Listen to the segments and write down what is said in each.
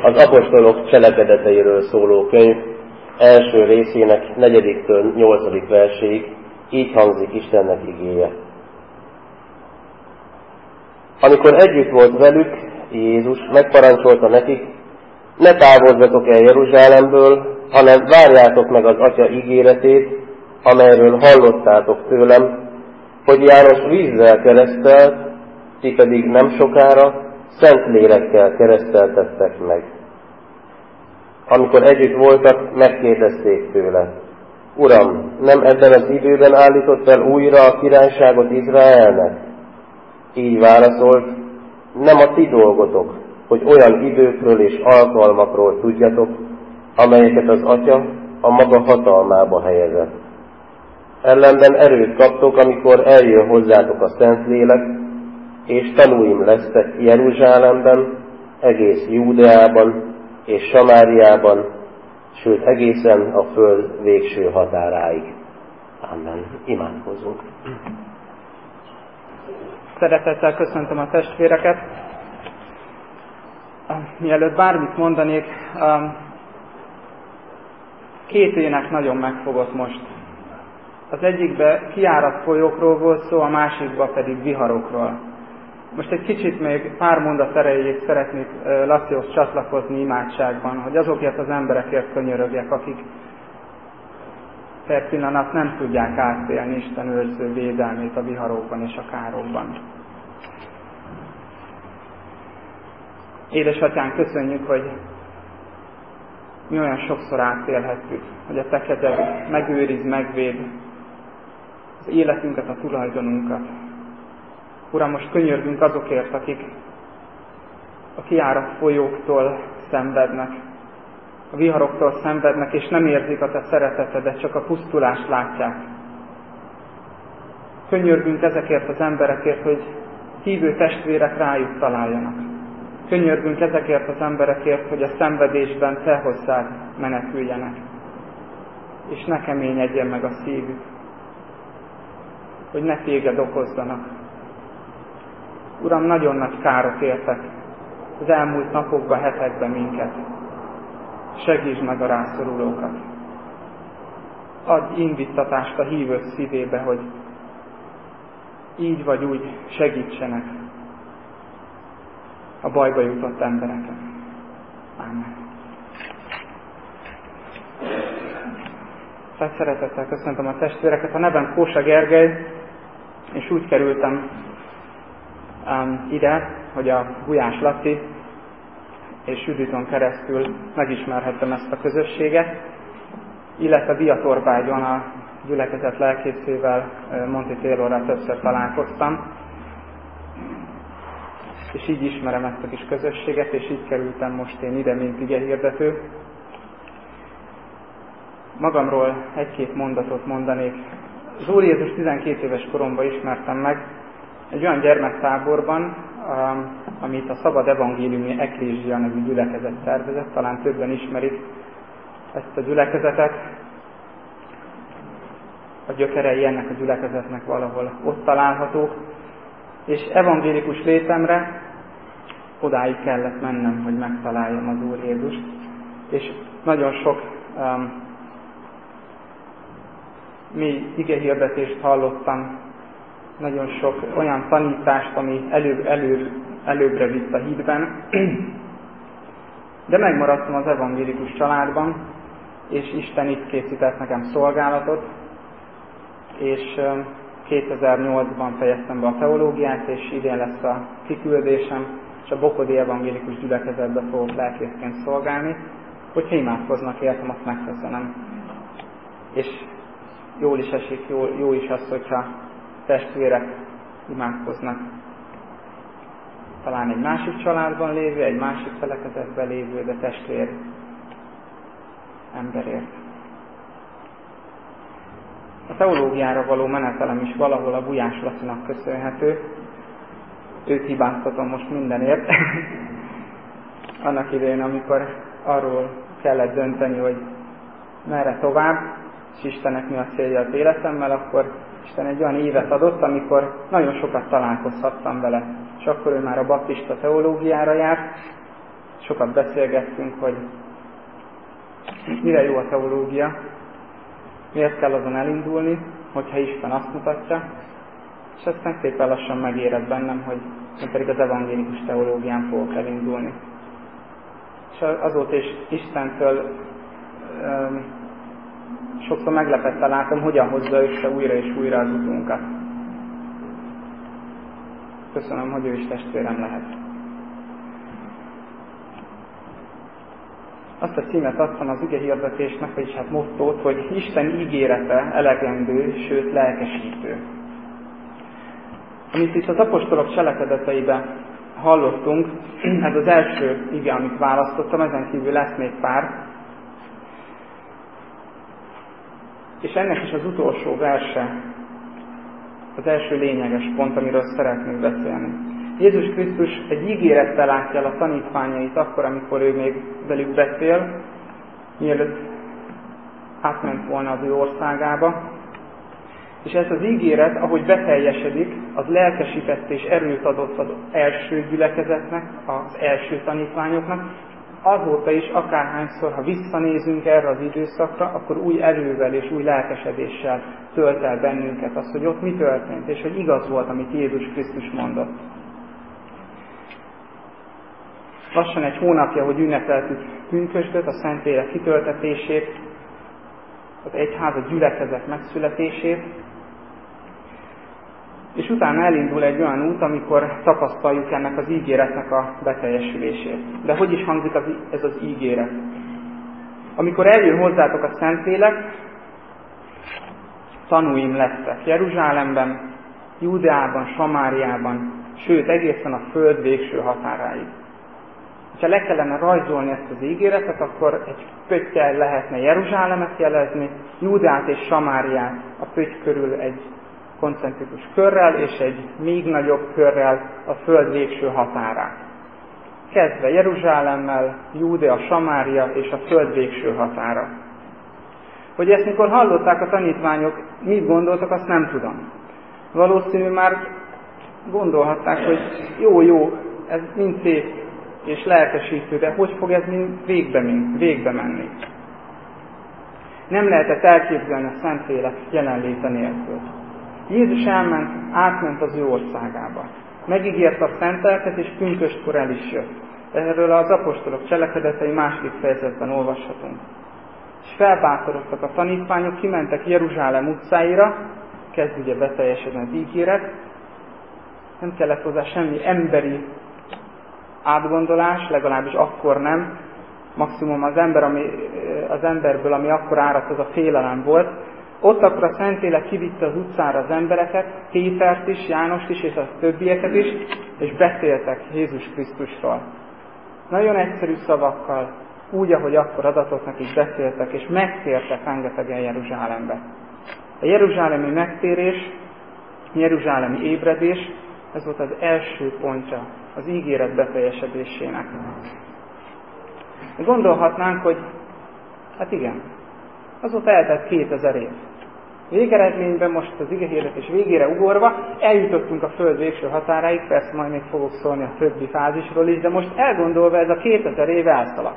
Az apostolok cselekedeteiről szóló könyv első részének 4-től 8. verséig így hangzik Istennek igéje. Amikor együtt volt velük, Jézus megparancsolta nekik, ne távozzatok el Jeruzsálemből, hanem várjátok meg az Atya ígéretét, amelyről hallottátok tőlem, hogy János vízzel keresztelt, ti pedig nem sokára Szent Lélekkel kereszteltettek meg. Amikor együtt voltak, megkérdezték tőle, Uram, nem ebben az időben állított el újra a királyságot Izraelnek? Így válaszolt, nem a ti dolgotok, hogy olyan időkről és alkalmakról tudjatok, amelyeket az Atya a maga hatalmába helyezett. Ellenben erőt kaptok, amikor eljön hozzátok a Szentlélek, és tanúim lesztek Jeruzsálemben, egész Júdeában és Samáriában, sőt egészen a föld végső határáig. Amen. Imádkozzunk. Szeretettel köszöntöm a testvéreket. Mielőtt bármit mondanék, 2 ének nagyon megfogott most. Az egyikben kiáradt folyókról volt szó, a másikban pedig viharokról. Most egy kicsit még pár mondat erejéig szeretnék Lacihoz csatlakozni imádságban, hogy azokért az emberekért könyörögjek, akik per pillanat nem tudják átélni Isten őrző védelmét a viharokban és a károkban. Édesatyánk, köszönjük, hogy mi olyan sokszor átélhettük, hogy a Te kezed megőriz, megvéd az életünket, a tulajdonunkat. Uram, most könyörgünk azokért, akik a kiáradt folyóktól szenvednek, a viharoktól szenvednek, és nem érzik a Te szeretetedet, csak a pusztulást látják. Könyörgünk ezekért az emberekért, hogy hívő testvérek rájuk találjanak. Könyörgünk ezekért az emberekért, hogy a szenvedésben Te hozzád meneküljenek, és ne keményedjen meg a szívük, hogy ne téged okozzanak. Uram, nagyon nagy károk értek az elmúlt napokban, hetekben minket. Segítsd meg a rászorulókat. Adj indítatást a hívők szívébe, hogy így vagy úgy segítsenek a bajba jutott embereket. Ámen. Szeretettel köszöntöm a testvéreket. A nevem Kósa Gergely, és úgy kerültem ide, hogy a Gulyás Laci és Juditon keresztül megismerhettem ezt a közösséget, illetve Diatorbágyon a gyülekezet lelkészével, Monti Taylorral többször találkoztam, és így ismerem ezt a kis közösséget, és így kerültem most én ide, mint igehirdető. Magamról 1-2 mondatot mondanék. Az Úr Jézus 12 éves koromban ismertem meg egy olyan gyermektáborban, amit a Szabad Evangéliumi Eklézsia nevű gyülekezet szervezett, talán többen ismerik ezt a gyülekezetet. A gyökerei ennek a gyülekezetnek valahol ott találhatók, és evangélikus létemre odáig kellett mennem, hogy megtaláljam az Úr Jézust, és nagyon sok mély igehirdetést hallottam, nagyon sok olyan tanítást, ami előbbre vitt a hitben, de megmaradtam az evangélikus családban, és Isten itt készített nekem szolgálatot, és 2008-ban fejeztem be a teológiát, és idén lesz a kiküldésem, és a Bokodi Evangélikus Gyülekezetbe fogok lelkészként szolgálni. Hogyha imádkoznak értem, azt megköszönöm. És jól is esik, jó is az, hogyha testvérek imádkoznak. Talán egy másik családban lévő, egy másik felekezetben lévő, de testvér emberért. A teológiára való menetelem is valahol a Gulyás Lacinak köszönhető. Őt hibáztatom most mindenért. Annak idején, amikor arról kellett dönteni, hogy merre tovább, és Istennek mi a célja az életemmel, akkor Isten egy olyan évet adott, amikor nagyon sokat találkozhattam vele. És akkor ő már a baptista teológiára járt, sokat beszélgettünk, hogy mire jó a teológia, miért kell azon elindulni, hogyha Isten azt mutatja, és aztán szépen lassan megérett bennem, hogy én pedig az evangélikus teológián fogok elindulni. És azóta is Istentől sokszor meglepetten látom, hogyan hozza össze újra és újra az utunkat. Köszönöm, hogy ő is testvérem lehet. Azt a címet adtam az igehirdetésnek, vagyis hát mottót, hogy Isten ígérete elegendő, sőt lelkesítő. Amit itt az apostolok cselekedeteiben hallottunk, ez az első ige, amit választottam, ezen kívül lesz még pár. És ennek is az utolsó verse, az első lényeges pont, amiről szeretnék beszélni. Jézus Krisztus egy ígérettel látja el a tanítványait akkor, amikor ő még velük beszél, mielőtt átment volna az ő országába. És ez az ígéret, ahogy beteljesedik, az lelkesített és erőt adott az első gyülekezetnek, az első tanítványoknak. Azóta is, akárhányszor, ha visszanézünk erre az időszakra, akkor új erővel és új lelkesedéssel tölt el bennünket az, hogy ott mi történt, és hogy igaz volt, amit Jézus Krisztus mondott. Lassan egy hónapja, hogy ünnepeltük pünkösdöt, a Szentlélek kitöltetését, az egyház, a gyülekezet megszületését, és utána elindul egy olyan út, amikor tapasztaljuk ennek az ígéretnek a beteljesülését. De hogy is hangzik ez az ígéret? Amikor eljön hozzátok a Szentlélek, tanúim lettek Jeruzsálemben, Júdeában, Samáriában, sőt egészen a föld végső határáig. Ha le kellene rajzolni ezt az ígéretet, akkor egy pöttyel lehetne Jeruzsálemet jelezni, Júdeát és Samáriát a pötty körül egy koncentrikus körrel, és egy még nagyobb körrel a föld végső határát. Kezdve Jeruzsálemmel, Júdea, Samária és a föld végső határa. Hogy ezt mikor hallották a tanítványok, mit gondoltak, azt nem tudom. Valószínű már gondolhatták, hogy jó, ez mind szép és lelkesítő, de hogy fog ez mind végbe menni? Nem lehetett elképzelni a Szentlélek jelenléte nélkül. Jézus átment az ő országába. Megígérte a szent lelket, és pünköstkor el is jött. Erről az apostolok cselekedetei 2. fejezetben olvashatunk. És felbátorodtak a tanítványok, kimentek Jeruzsálem utcáira, kezd ugye beteljesedni az ígéret. Nem kellett hozzá semmi emberi átgondolás, legalábbis akkor nem. Maximum az emberből, ami akkor áradt, az a félelem volt. Ott akkor a Szentlélek kivitte az utcára az embereket, Pétert is, Jánost is, és a többieket is, és beszéltek Jézus Krisztusról. Nagyon egyszerű szavakkal, úgy, ahogy akkor adatot nekik beszéltek, és megtértek rengetegen Jeruzsálembe. A jeruzsálemi megtérés, jeruzsálemi ébredés, ez volt az első pontja az ígéret beteljesedésének. Gondolhatnánk, hogy hát igen, azóta eltelt 2000 év. Végeredményben most az igehirdetés végére ugorva eljutottunk a föld végső határáig, persze majd még fogok szólni a többi fázisról is, de most elgondolva ez a 2000 év elszaladt.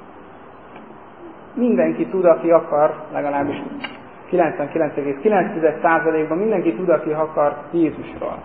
Mindenki tud, aki akar, legalábbis 99,9%-ban mindenki tud, aki akar Jézusról.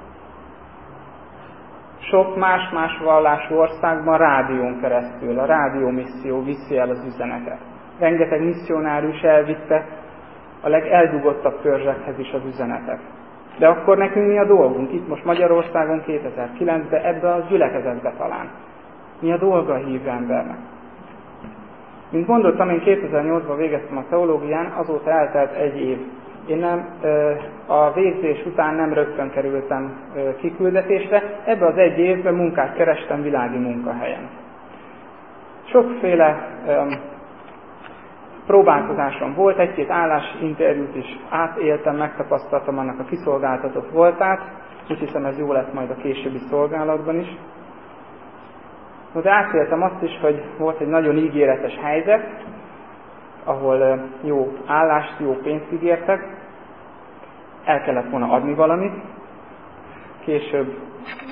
Sok más vallású országban rádión keresztül, a rádiómisszió viszi el az üzenetet. Rengeteg misszionárus elvitte a legeldugottabb törzsekhez is az üzenetet. De akkor nekünk mi a dolgunk? Itt most Magyarországon 2009-ben ebbe a gyülekezetbe talán. Mi a dolga a hívő embernek? Mint mondottam, én 2008-ban végeztem a teológián, azóta eltelt 1 év. Én a végzés után nem rögtön kerültem kiküldetésre, ebbe az 1 évben munkát kerestem világi munkahelyen. Sokféle próbálkozásom volt, 1-2 állásinterjút is átéltem, megtapasztaltam annak a kiszolgáltatott voltát, úgy hiszem ez jó lett majd a későbbi szolgálatban is. De átéltem azt is, hogy volt egy nagyon ígéretes helyzet, ahol jó állást, jó pénzt ígértek, el kellett volna adni valamit, később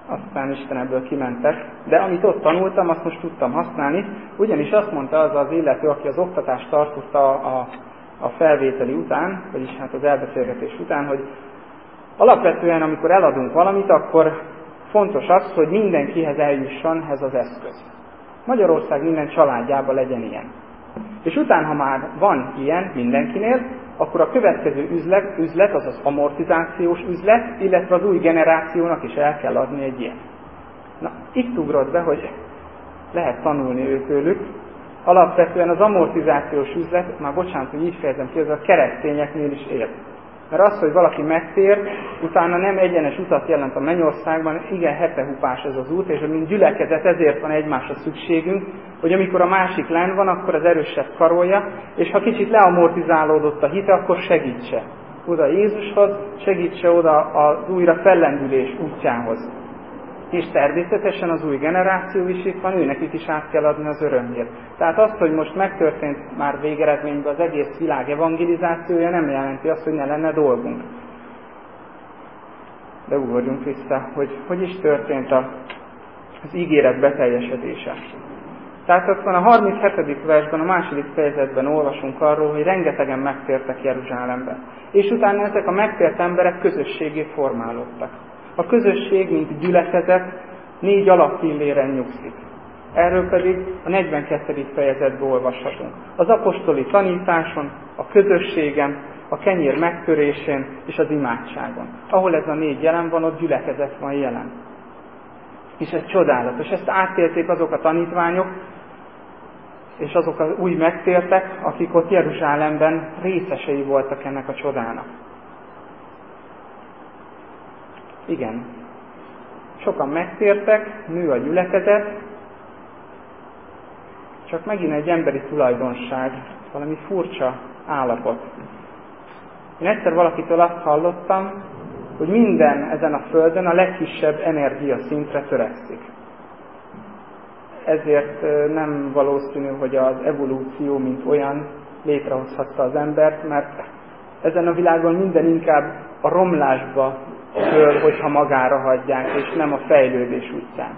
aztán Isten ebből kimentek, de amit ott tanultam, azt most tudtam használni, ugyanis azt mondta az illető, aki az oktatást tartotta a felvételi után, vagyis hát az elbeszélgetés után, hogy alapvetően, amikor eladunk valamit, akkor fontos az, hogy mindenkihez eljusson ez az eszköz. Magyarország minden családjában legyen ilyen. És utána, ha már van ilyen mindenkinél, akkor a következő üzlet az az amortizációs üzlet, illetve az új generációnak is el kell adni egy ilyen. Na, itt ugrott be, hogy lehet tanulni őtőlük. Alapvetően az amortizációs üzlet, már bocsánat, hogy így fejezem ki, ez a keresztényeknél is él. Mert az, hogy valaki megtér, utána nem egyenes utat jelent a mennyországban, igen, hetehupás ez az út, és mint gyülekezet ezért van egymásra szükségünk, hogy amikor a másik lenn van, akkor az erősebb karolja, és ha kicsit leamortizálódott a hite, akkor segítse oda Jézushoz, segítse oda az újra fellendülés útjához. És természetesen az új generáció is itt van, őnekik is át kell adni az örömért. Tehát az, hogy most megtörtént már végeredményben az egész világ evangelizációja, nem jelenti azt, hogy ne lenne dolgunk. De ugorjunk vissza, hogy is történt az ígéret beteljesedése. Tehát aztán a 37. versben, a második fejezetben olvasunk arról, hogy rengetegen megtértek Jeruzsálembe. És utána ezek a megtért emberek közösségé formálódtak. A közösség, mint gyülekezet, 4 alappilléren nyugszik. Erről pedig a 42. fejezetben olvashatunk. Az apostoli tanításon, a közösségen, a kenyér megtörésén és az imádságon. Ahol ez a 4 jelen van, ott gyülekezet van jelen. És ez csodálatos. Ezt átélték azok a tanítványok, és azok az új megtértek, akik ott Jeruzsálemben részesei voltak ennek a csodának. Igen. Sokan megtértek, nő a gyülekezet, csak megint egy emberi tulajdonság, valami furcsa állapot. Én egyszer valakitől azt hallottam, hogy minden ezen a földön a legkisebb energiaszintre törekszik. Ezért nem valószínű, hogy az evolúció, mint olyan, létrehozhatta az embert, mert ezen a világon minden inkább a romlásba föl, hogyha magára hagyják, és nem a fejlődés útján.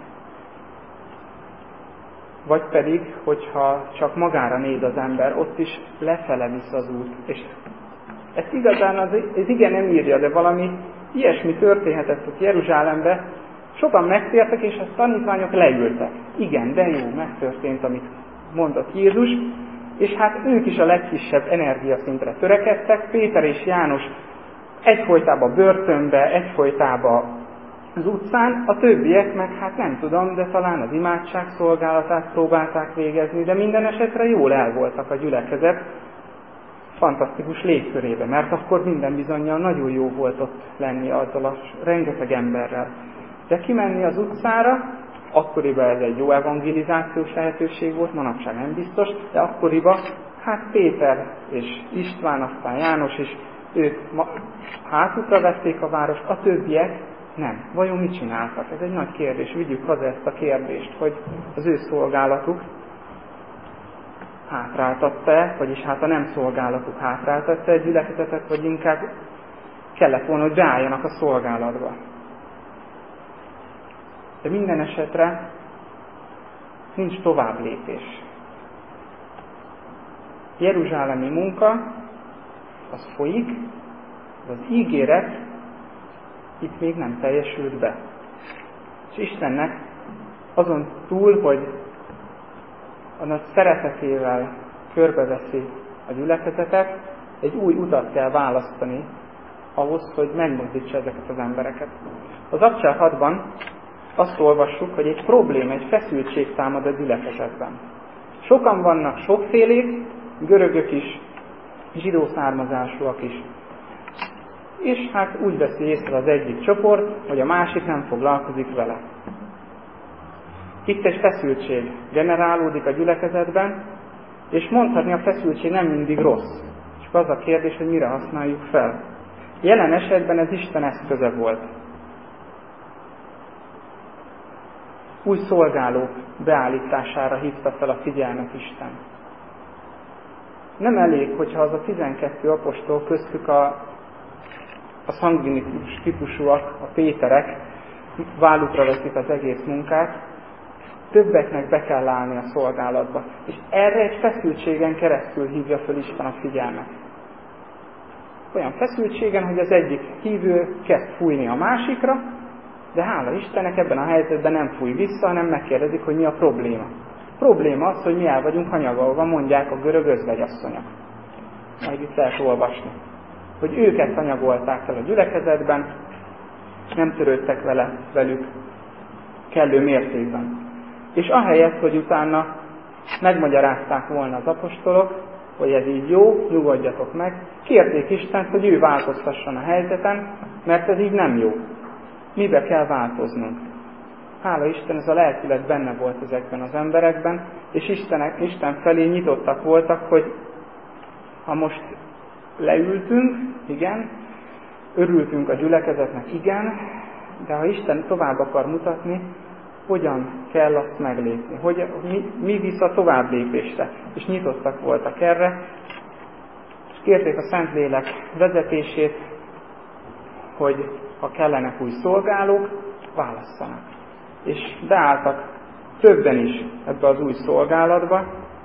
Vagy pedig, hogyha csak magára néz az ember, ott is lefele visz az út. És ezt igazán az ige nem írja, de valami ilyesmi történhetett ott Jeruzsálembe. Sokan megtértek, és a tanítványok leültek. Igen, de jó, megtörtént, amit mondott Jézus, és hát ők is a legkisebb energiaszintre törekedtek. Péter és János egyfolytában börtönbe, egyfolytában az utcán, a többiek meg hát nem tudom, de talán az imádság szolgálatát próbálták végezni, de minden esetre jól el voltak a gyülekezet fantasztikus légkörébe, mert akkor minden bizonnyal nagyon jó volt ott lenni azzal a rengeteg emberrel. De kimenni az utcára, akkoriban ez egy jó evangelizációs lehetőség volt, manapság nem biztos, de akkoriban hát Péter és István, aztán János is, ők hátutra vették a várost, a többiek nem. Vajon mit csináltak? Ez egy nagy kérdés. Vigyük haza ezt a kérdést, hogy az ő szolgálatuk hátráltatta-e, vagyis hát a nem szolgálatuk hátráltatta egy gyülekezetet, vagy inkább kellett volna, hogy beálljanak a szolgálatba. De minden esetre nincs tovább lépés. Jeruzsálemi munka, az folyik, az ígéret itt még nem teljesült be. És Istennek azon túl, hogy a nagy szeretetével körbeveszi a gyülekezetet, egy új utat kell választani ahhoz, hogy megmozdítsa ezeket az embereket. Az Abcsel 6-ban azt olvassuk, hogy egy probléma, egy feszültség támad a gyülekezetben. Sokan vannak, sokfélék, görögök is, zsidó származásúak is. És hát úgy veszi észre az egyik csoport, hogy a másik nem foglalkozik vele. Itt egy feszültség generálódik a gyülekezetben, és mondhatni a feszültség nem mindig rossz. Csak az a kérdés, hogy mire használjuk fel. Jelen esetben ez Isten eszköze volt. Új szolgálók beállítására hívta fel a figyelmet Isten. Nem elég, hogyha az a 12 apostol, köztük a szangvinikus típusúak, a Péterek, vállukra veszik az egész munkát, többeknek be kell állni a szolgálatba. És erre egy feszültségen keresztül hívja föl Isten a figyelmet. Olyan feszültségen, hogy az egyik hívő kezd fújni a másikra, de hála Istennek ebben a helyzetben nem fúj vissza, hanem megkérdezik, hogy mi a probléma. A probléma az, hogy mi el vagyunk hanyagolva, mondják a görög özvegyasszonyok. Majd itt lehet olvasni. Hogy őket hanyagolták el a gyülekezetben, nem törődtek velük kellő mértékben. És ahelyett, hogy utána megmagyarázták volna az apostolok, hogy ez így jó, nyugodjatok meg, kérték Istent, hogy ő változtasson a helyzeten, mert ez így nem jó. Mibe kell változnunk? Hála Isten, ez a lelkület benne volt ezekben az emberekben, és Isten felé nyitottak voltak, hogy ha most leültünk, igen, örültünk a gyülekezetnek, igen, de ha Isten tovább akar mutatni, hogyan kell azt meglépni, mi visz a tovább lépésre. És nyitottak voltak erre, és kérték a Szentlélek vezetését, hogy ha kellenek új szolgálók, válasszanak. És beálltak többen is ebbe az új szolgálatba,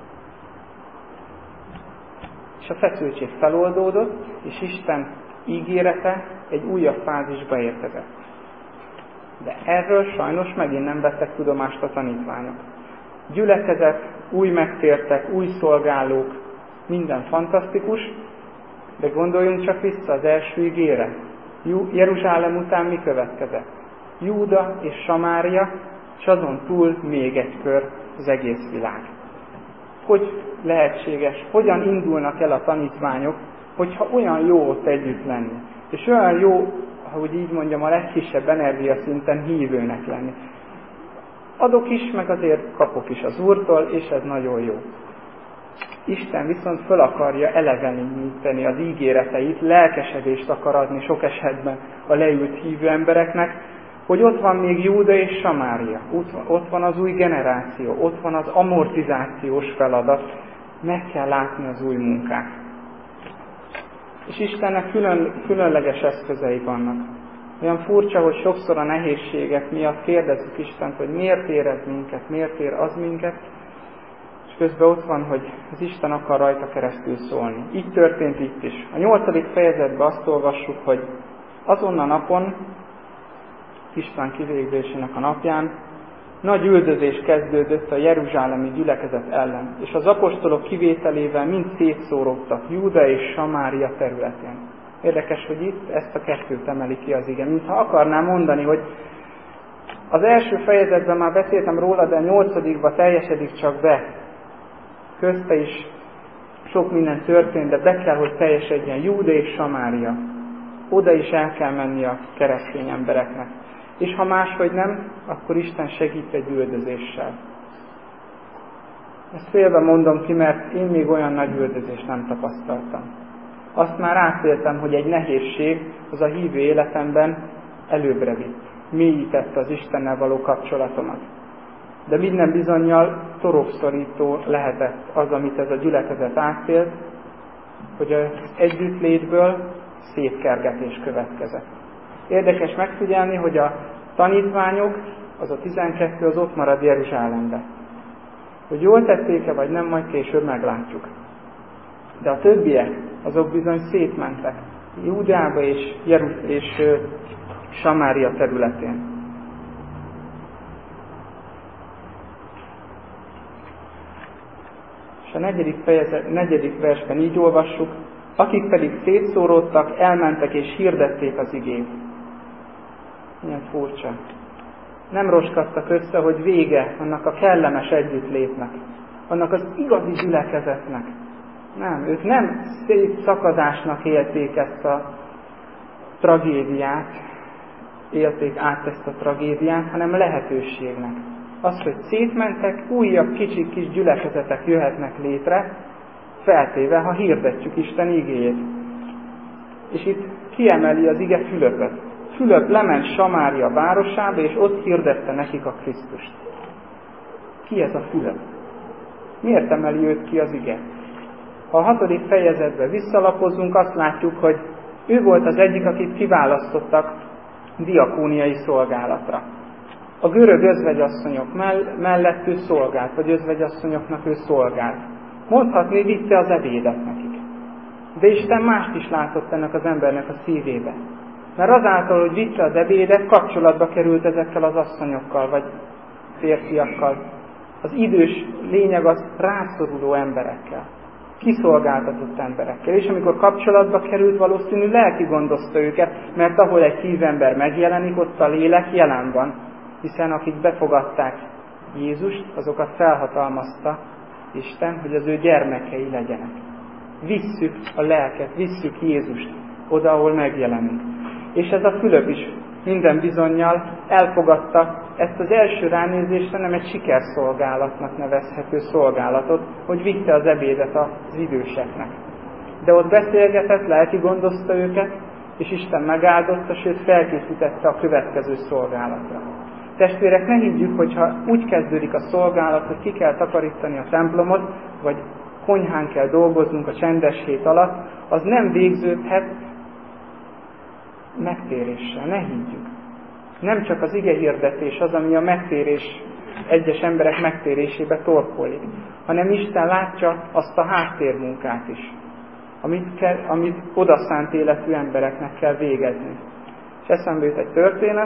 és a feszültség feloldódott, és Isten ígérete egy újabb fázisba érkezett. De erről sajnos megint nem vettek tudomást a tanítványok. Gyülekezet, új megtértek, új szolgálók, minden fantasztikus, de gondoljunk csak vissza az első ígére. Jeruzsálem után mi következett? Júda és Samária, és azon túl még egy kör az egész világ. Hogy lehetséges, hogyan indulnak el a tanítványok, hogyha olyan jó ott együtt lenni, és olyan jó, ahogy így mondjam, a legkisebb energiaszinten hívőnek lenni. Adok is, meg azért kapok is az Úrtól, és ez nagyon jó. Isten viszont föl akarja eleveníteni az ígéreteit, lelkesedést akar adni sok esetben a leült hívő embereknek, hogy ott van még Júda és Samária, ott van az új generáció, ott van az amortizációs feladat, meg kell látni az új munkát. És Istennek különleges eszközei vannak. Olyan furcsa, hogy sokszor a nehézségek miatt kérdezzük Istent, hogy miért ér ez minket, miért ér az minket, és közben ott van, hogy az Isten akar rajta keresztül szólni. Így történt itt is. A 8. fejezetben azt olvassuk, hogy azon a napon, István kivégzésének a napján, nagy üldözés kezdődött a jeruzsálemi gyülekezet ellen, és az apostolok kivételével mind szétszóródtak Júda és Samária területén. Érdekes, hogy itt ezt a kettőt emeli ki az ige. Mintha akarnám mondani, hogy az első fejezetben már beszéltem róla, de a 8. teljesedik csak be. Közte is sok minden történt, de be kell, hogy teljesedjen Júda és Samária. Oda is el kell menni a keresztény embereknek. És ha máshogy nem, akkor Isten segít egy üldözéssel. Ezt félve mondom ki, mert én még olyan nagy üldözést nem tapasztaltam. Azt már átéltem, hogy egy nehézség az a hívő életemben előbbre vitt. Mélyítette az Istennel való kapcsolatomat. De minden bizonnyal torokszorító lehetett az, amit ez a gyülekezet átélt, hogy az együttlétből szétkergetés következett. Érdekes megfigyelni, hogy a tanítványok, az a 12, az ott marad Jeruzsálembe. Hogy jól tették-e, vagy nem, majd később meglátjuk. De a többiek, azok bizony szétmentek. Júdeába és Samária területén. És a 4. versben így olvassuk, akik pedig szétszóródtak, elmentek és hirdették az igét. Milyen furcsa. Nem roskadtak össze, hogy vége annak a kellemes együttlétnek, annak az igazi gyülekezetnek. Nem, ők nem szétszakadásnak élték ezt a tragédiát, élték át ezt a tragédiát, hanem lehetőségnek. Az, hogy szétmentek, újabb kis gyülekezetek jöhetnek létre, feltéve, ha hirdetjük Isten igéjét. És itt kiemeli az ige Fülöpöt. Fülöp lement Samária városába, és ott hirdette nekik a Krisztust. Ki ez a Fülöp? Miért emeli őt ki az ige? Ha a 6. fejezetbe visszalapozzunk, azt látjuk, hogy ő volt az egyik, akit kiválasztottak diakóniai szolgálatra. A görög özvegyasszonyok mellett ő szolgált, vagy özvegyasszonyoknak ő szolgált. Mondhatni, vitte az ebédet nekik. De Isten mást is látott ennek az embernek a szívébe. Mert azáltal, hogy vitte az ebédet, kapcsolatba került ezekkel az asszonyokkal, vagy férfiakkal. Az idős lényeg az rászoruló emberekkel, kiszolgáltatott emberekkel. És amikor kapcsolatba került, valószínű lelki gondozta őket, mert ahol egy hívember megjelenik, ott a lélek jelen van. Hiszen akik befogadták Jézust, azokat felhatalmazta Isten, hogy az ő gyermekei legyenek. Visszük a lelket, visszük Jézust oda, ahol megjelenik. És ez a Fülöp is minden bizonnyal elfogadta ezt az első ránézésre nem egy sikerszolgálatnak nevezhető szolgálatot, hogy vitte az ebédet az időseknek. De ott beszélgetett, lelki gondozta őket, és Isten megáldotta, sőt felkészítette a következő szolgálatra. Testvérek, ne higgyük, hogyha úgy kezdődik a szolgálat, hogy ki kell takarítani a templomot, vagy konyhán kell dolgoznunk a csendes hét alatt, az nem végződhet megtéréssel, ne higgyük. Nem csak az igehirdetés az, ami a megtérés, egyes emberek megtérésébe torkollik, hanem Isten látja azt a háttérmunkát is, amit odaszánt életű embereknek kell végezni. És eszembe jut egy történet,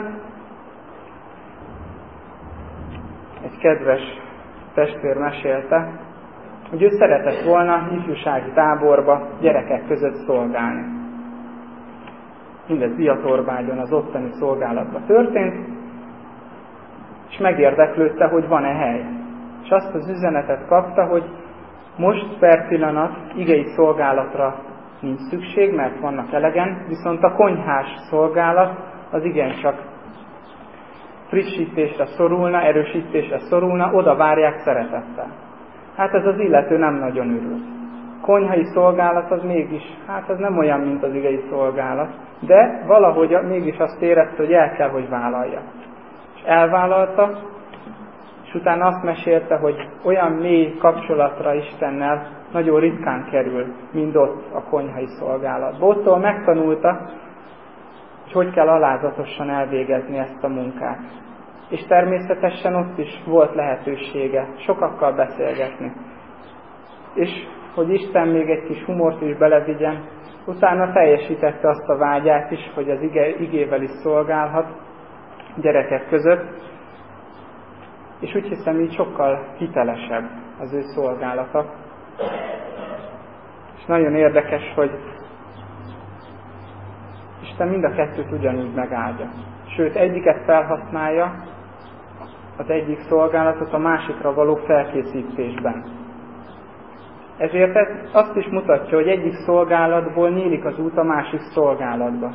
egy kedves testvér mesélte, hogy ő szeretett volna ifjúsági táborba gyerekek között szolgálni. Mindez Biatorbágyon az ottani szolgálatban történt, és megérdeklődte, hogy van-e hely. És azt az üzenetet kapta, hogy most per pillanat igei szolgálatra nincs szükség, mert vannak elegen, viszont a konyhás szolgálat az igencsak frissítésre szorulna, erősítésre szorulna, oda várják szeretettel. Hát ez az illető nem nagyon örült. Konyhai szolgálat az mégis, hát az nem olyan, mint az igei szolgálat, de valahogy mégis azt érezte, hogy el kell, hogy vállalja. És elvállalta, és utána azt mesélte, hogy olyan mély kapcsolatra Istennel nagyon ritkán kerül, mint ott a konyhai szolgálatban. Ottól megtanulta, hogy kell alázatosan elvégezni ezt a munkát. És természetesen ott is volt lehetősége sokakkal beszélgetni. És hogy Isten még egy kis humort is belevigyen, utána teljesítette azt a vágyát is, hogy az igével is szolgálhat gyerekek között, és úgy hiszem, így sokkal hitelesebb az ő szolgálata. És nagyon érdekes, hogy Isten mind a kettőt ugyanúgy megáldja. Sőt, egyiket felhasználja, az egyik szolgálatot a másikra való felkészítésben. Ezért ez azt is mutatja, hogy egyik szolgálatból nyílik az út a másik szolgálatba.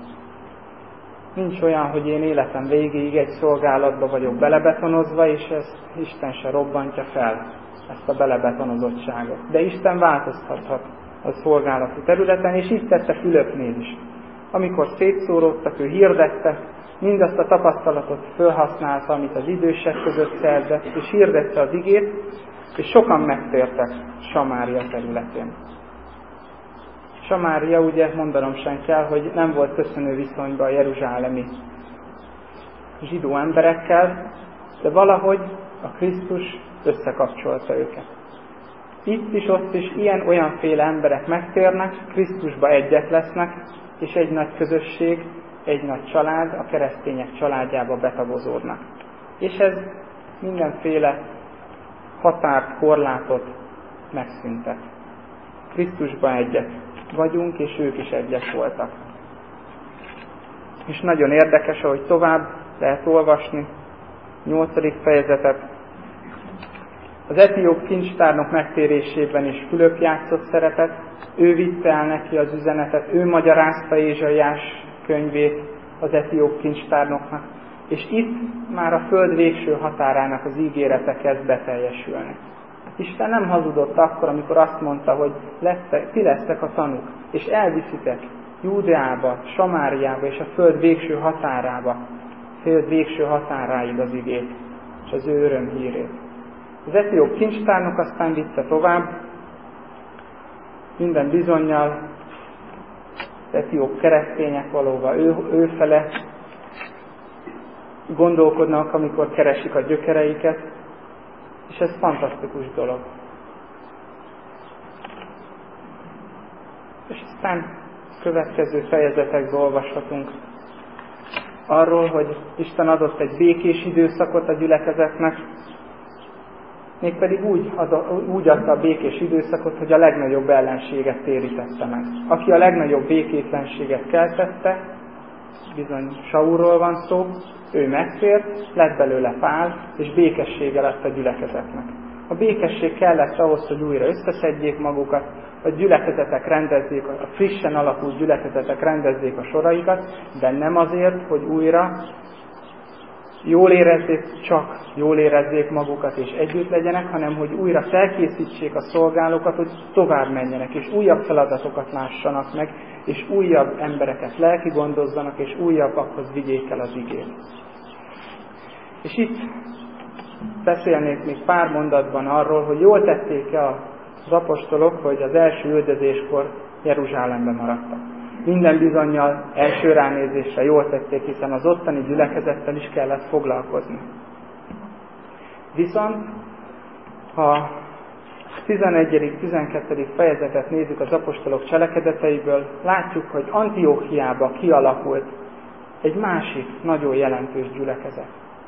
Nincs olyan, hogy én életem végéig egy szolgálatba vagyok belebetonozva, és ezt Isten se robbantja fel, ezt a belebetonozottságot. De Isten változtathat a szolgálati területen, és így tette Fülöpnél is. Amikor szétszóródtak, ő hirdette, mindazt a tapasztalatot felhasználta, amit az idősek között szerzett, és hirdette az igét, és sokan megtértek Samária területén. Samária, ugye mondanom sem kell, hogy nem volt köszönő viszonyban a jeruzsálemi zsidó emberekkel, de valahogy a Krisztus összekapcsolta őket. Itt is, ott is ilyen-olyanféle emberek megtérnek, Krisztusba egyek lesznek, és egy nagy közösség, egy nagy család, a keresztények családjába betagozódnak. És ez mindenféle határt, korlátot megszüntet. Krisztusban egyek vagyunk, és ők is egyek voltak. És nagyon érdekes, ahogy tovább lehet olvasni, 8. fejezetet. Az etióp kincstárnok megtérésében is Fülöp játszott szerepet, ő vitte el neki az üzenetet, ő magyarázta Ézsaiás könyvét az etióp kincstárnoknak, és itt már a föld végső határának az ígérete kezd beteljesülni. Isten nem hazudott akkor, amikor azt mondta, hogy ti lesztek a tanúk, és elviszitek Júdeába, Samáriába és a föld végső határába, föld végső határáig az igét, és az ő örömhírét. Az etióp kincstárnok aztán vitte tovább, minden bizonnyal az etióp keresztények valóban ő fele gondolkodnak, amikor keresik a gyökereiket, és ez fantasztikus dolog. És aztán következő fejezetekben olvashatunk arról, hogy Isten adott egy békés időszakot a gyülekezetnek, mégpedig úgy adta a békés időszakot, hogy a legnagyobb ellenséget térítette meg. Aki a legnagyobb békétlenséget keltette, bizony Saulról van szó, ő megtért, lett belőle Pál, és békessége lett a gyülekezetnek. A békesség kellett ahhoz, hogy újra összeszedjék magukat, a gyülekezetek rendezzék, a frissen alakult gyülekezetek rendezzék a soraikat, de nem azért, hogy újra csak jól érezzék magukat és együtt legyenek, hanem hogy újra felkészítsék a szolgálókat, hogy tovább menjenek, és újabb feladatokat lássanak meg, és újabb embereket lelkigondozzanak, és újabbakhoz vigyék el az igét. És itt beszélnék még pár mondatban arról, hogy jól tették-e az apostolok, hogy az első üldözéskor Jeruzsálemben maradtak. Minden bizonnyal első ránézésre jól tették, hiszen az ottani gyülekezettel is kellett foglalkozni. Viszont, ha 11.-12. fejezetet nézzük az apostolok cselekedeteiből, látjuk, hogy Antióchiában kialakult egy másik nagyon jelentős gyülekezet.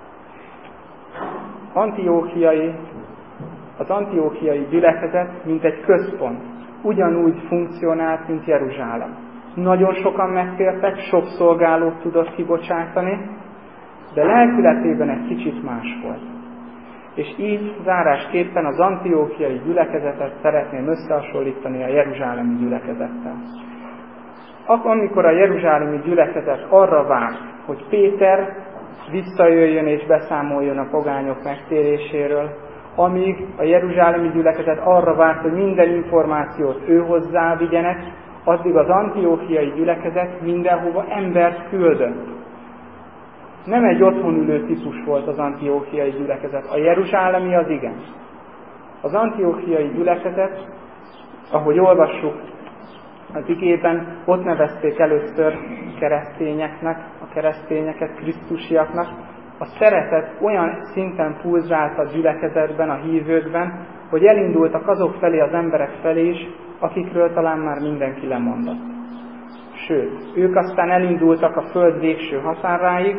Az antióchiai gyülekezet, mint egy központ, ugyanúgy funkcionált, mint Jeruzsálem. Nagyon sokan megtértek, sok szolgálót tudott kibocsátani, de lelkületében egy kicsit más volt. És így zárásképpen az antióchiai gyülekezetet szeretném összehasonlítani a jeruzsálemi gyülekezettel. Amikor a jeruzsálemi gyülekezet arra várt, hogy Péter visszajöjjön és beszámoljon a pogányok megtéréséről, amíg a jeruzsálemi gyülekezet arra várt, hogy minden információt ő hozzá vigyenek, addig az antióchiai gyülekezet mindenhova embert küldött. Nem egy otthonülő típus volt az antióchiai gyülekezet. A jeruzsálemi az igen. Az antióchiai gyülekezet, ahogy olvassuk az igében, ott nevezték először keresztényeket, krisztusiaknak. A szeretet olyan szinten pulzált a gyülekezetben, a hívőkben, hogy elindultak azok felé, az emberek felé is, akikről talán már mindenki lemondott. Sőt, ők aztán elindultak a föld végső határáig.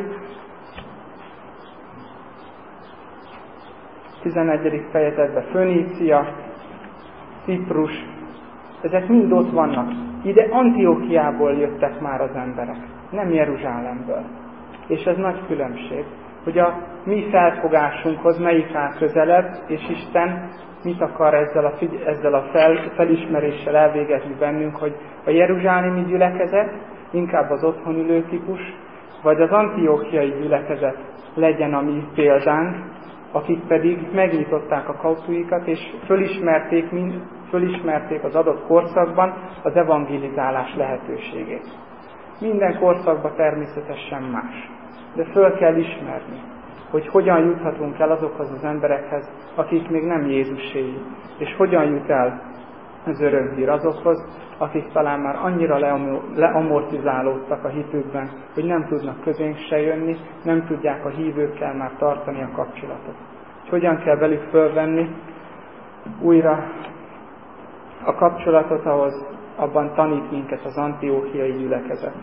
11. fejezetben Fönícia, Ciprus, ezek mind ott vannak. Ide Antióchiából jöttek már az emberek, nem Jeruzsálemből. És ez nagy különbség, hogy a mi felfogásunkhoz melyik áll közelebb, és Isten mit akar ezzel a felismeréssel elvégezni bennünk, hogy a jeruzsálemi gyülekezet inkább az otthonülő típus, vagy az antióchiai gyülekezet legyen a mi példánk, akik pedig megnyitották a kapuikat, és fölismerték az adott korszakban az evangelizálás lehetőségét. Minden korszakban természetesen más, de föl kell ismerni, hogy hogyan juthatunk el azokhoz az emberekhez, akik még nem Jézuséi, és hogyan jut el az örömhír azokhoz, akik talán már annyira leamortizálódtak a hitükben, hogy nem tudnak közénk se jönni, nem tudják a hívőkkel már tartani a kapcsolatot. És hogyan kell velük fölvenni újra a kapcsolatot, ahhoz abban tanít minket az antióchiai gyülekezet.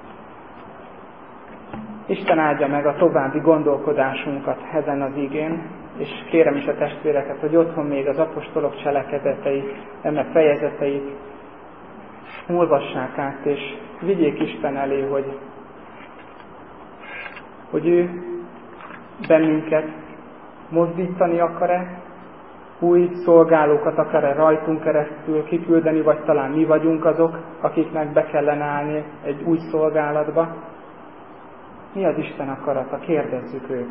Isten áldja meg a további gondolkodásunkat ezen az igén, és kérem is a testvéreket, hogy otthon még az apostolok cselekedeteit, eme fejezeteit olvassák át, és vigyék Isten elé, hogy ő bennünket mozdítani akar-e, új szolgálókat akar-e rajtunk keresztül kiküldeni, vagy talán mi vagyunk azok, akiknek be kellene állni egy új szolgálatba. Mi az Isten akarata? Kérdezzük őt.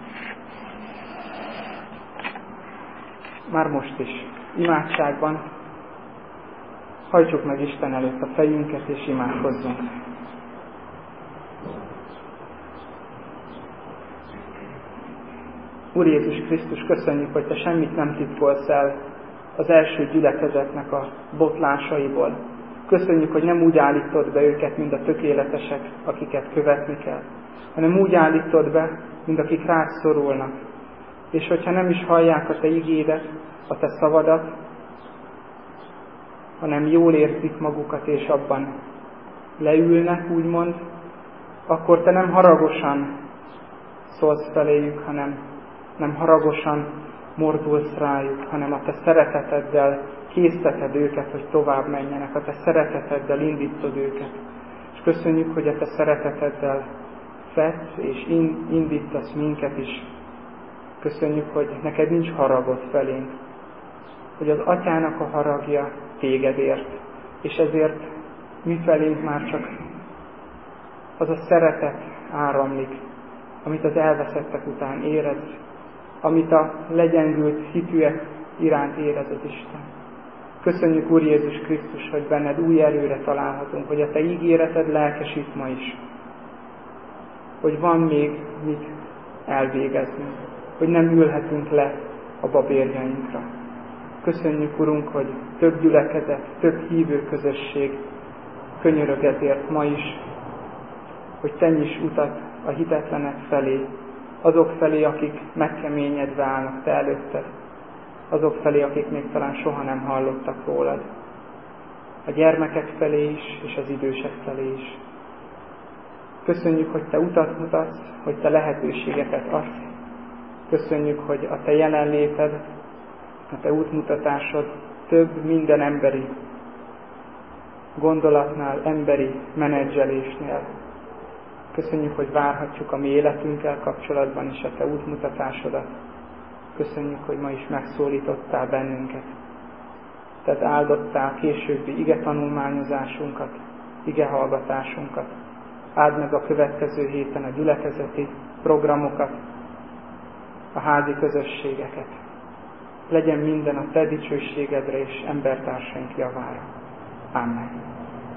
Már most is, imádságban hajtsuk meg Isten előtt a fejünket, és imádkozzunk. Úr Jézus Krisztus, köszönjük, hogy Te semmit nem titkolsz el az első gyülekezetnek a botlásaiból. Köszönjük, hogy nem úgy állítod be őket, mint a tökéletesek, akiket követni kell, hanem úgy állítod be, mind akik rád szorulnak. És hogyha nem is hallják a Te igédet, a Te szavadat, hanem jól érzik magukat, és abban leülnek, úgymond, akkor Te nem haragosan szólsz feléjük, hanem nem haragosan mordulsz rájuk, hanem a Te szereteteddel készteted őket, hogy tovább menjenek, a Te szereteteddel indítod őket. És köszönjük, hogy a Te szereteteddel fedsz és indítasz minket is. Köszönjük, hogy neked nincs haragod felénk, hogy az Atyának a haragja téged ért, és ezért mi felénk már csak az a szeretet áramlik, amit az elveszettek után érez, amit a legyengült hitűek iránt érez az Isten. Köszönjük, Úr Jézus Krisztus, hogy benned új erőre találhatunk, hogy a Te ígéreted lelkesít ma is, hogy van még mit elvégeznünk, hogy nem ülhetünk le a babérjainkra. Köszönjük, Urunk, hogy több gyülekezet, több hívő közösség könyörög ezért ma is, hogy Te nyiss utat a hitetlenek felé, azok felé, akik megkeményedve állnak Te előtted, azok felé, akik még talán soha nem hallottak rólad, a gyermekek felé is, és az idősek felé is. Köszönjük, hogy Te utat mutatsz, hogy Te lehetőségeket adsz. Köszönjük, hogy a Te jelenléted, a Te útmutatásod több minden emberi gondolatnál, emberi menedzselésnél. Köszönjük, hogy várhatjuk a mi életünkkel kapcsolatban is a Te útmutatásodat. Köszönjük, hogy ma is megszólítottál bennünket. Te áldottál későbbi ige tanulmányozásunkat, ige hallgatásunkat. Áld meg a következő héten a gyülekezeti programokat, a házi közösségeket. Legyen minden a Te dicsőségedre és embertársaink javára. Amen.